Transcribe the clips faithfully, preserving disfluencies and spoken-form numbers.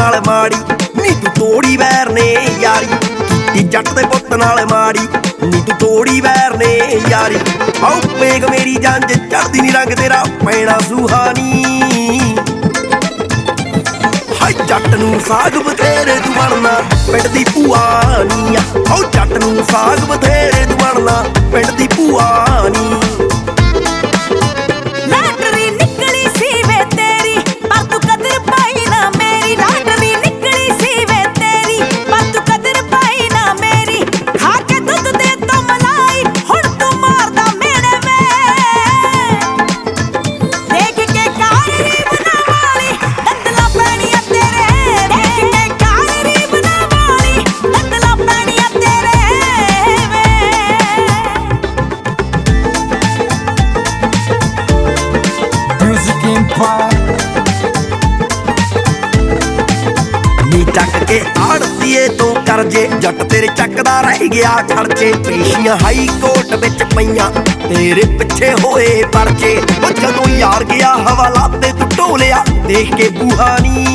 नाल माड़ी नी तू तोड़ी वैर ने यारी कीती जट दे पुत्त नाल माड़ी नी तू तोड़ी वैर ने यारी आओ पेग मेरी जंज चढ़दी नी रंग तेरा पैना सुहानी हाय जट नूं साग बथेरे तू बनना पिंड दी भूआ नी आओ जट नूं साग बथेरे तू बनना पिंड दी भूआ नी चक के आड़तीए तो करजे जट तेरे चकदा रह गया खर्चे पेशियां हाई कोर्ट विच पईयां तेरे पिछे होए परचे ओ जदों यार गया हवाला ते तू ढोलिया देख के बूहानी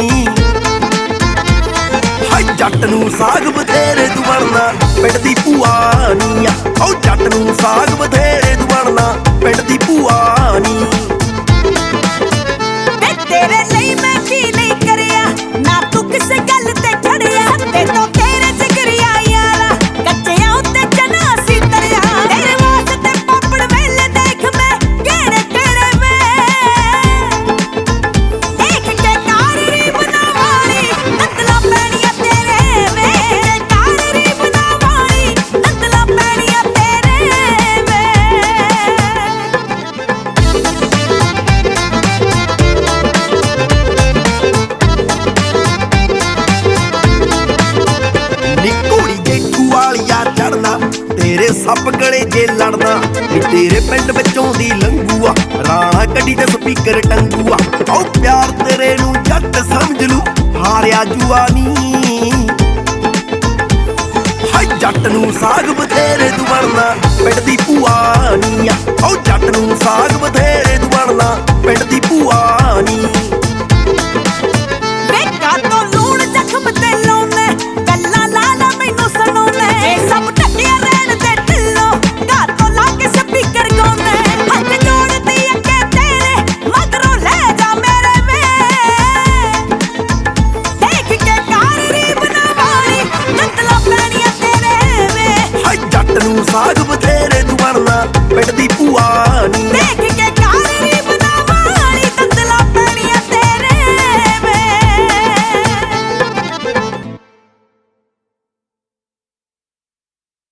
हाय जट नूं साग बथेरे तू बनना पिंड दी भूआ नी ओ जट नूं साग बथेरे तू बनना पिंड दी भूआ नी तेरे ਲਈ मैं की नहीं करिया ना तू किसे गल ते खड़िया ते तो तेरे जिगरिया यारा कच्चियां उत्ते चना सी तरिया तेरे वास्ते पापड़ वेले देख मैं केड़े केड़े वे देख के कारी बनावाली नंदला पैणिया तेरे वे कारी बनावाली नंदला पैणिया तेरे वे चढ़ना तेरे सप गले जे लड़ना तेरे पिंड विचों दी लंगूआ राणा कड्डी ते स्पीकर टंगूआ ओ प्यार तेरे नूं जट समझ लू हारिया जुआ नी हाय जट नूं साग बथेरे तू बनना पिंड दी भूआ नी ओ जट नूं साग बथेरे तू बनना पिंड दी भूआ नी